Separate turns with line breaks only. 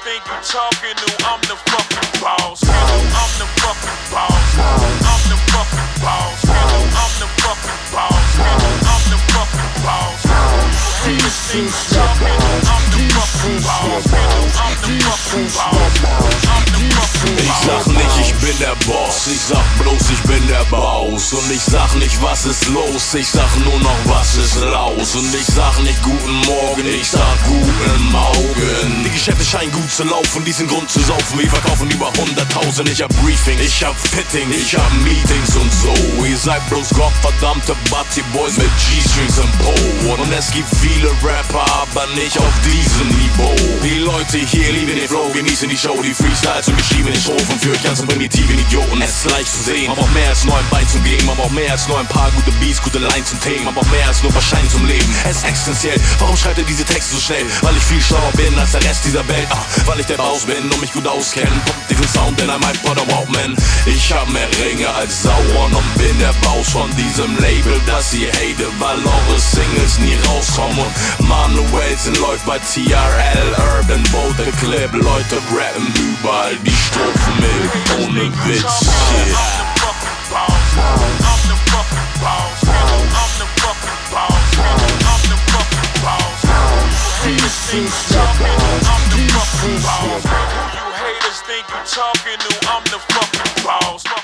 think you talking to, I'm the fucking boss. I'm the fucking boss. I'm the fucking boss. I'm the fucking boss. I'm the fucking boss. You haters think you talking to, I'm the fucking boss. I'm the fucking boss. I'm the fucking boss.
Ich sag nicht, ich bin der Boss, ich sag bloß, ich bin der Baus. Und ich sag nicht, was ist los, ich sag nur noch, was ist raus. Und ich sag nicht guten Morgen, ich sag guten Morgen. Die Geschäfte scheinen gut zu laufen, diesen Grund zu saufen. Wir verkaufen über 100.000, ich hab Briefing, ich hab Fitting, ich hab Meetings und so. Ihr seid bloß gottverdammte Butty Boys mit G-Strings und Po. Und es gibt viele Rapper, aber nicht auf diesem Niveau. Die Leute hier lieben den Flow, genießen die Show, die Freestyles und geschriebene Strophen für ganzen primitiven Idioten. Es ist leicht zu sehen, man braucht mehr als nur ein Bein zum Geben, man braucht mehr als nur ein paar gute Beats, gute Lines und Themen, man braucht mehr als nur Verschein zum Leben. Es ist existenziell. Warum schreibt ihr diese Texte so schnell? Weil ich viel schlauer bin als der Rest dieser Welt. Weil ich der Baus bin und mich gut auskenne. Pumpt diesen Sound in einem iPod oder Walkman. Ich hab mehr Ringe als Sauron und bin der Baus von diesem Label, das ihr hatet, weil eure Singles nie rauskommen. Und Manuelsen läuft bei TRL, Urban Boat, the Clip. Leute rappen überall die Strophen mit, ohne Witz. Yeah.
I'm the fucking boss. I'm the fucking boss. I'm the fucking boss. You haters think you talking to, I'm the fucking boss. You haters think you talking to, I'm the fucking boss.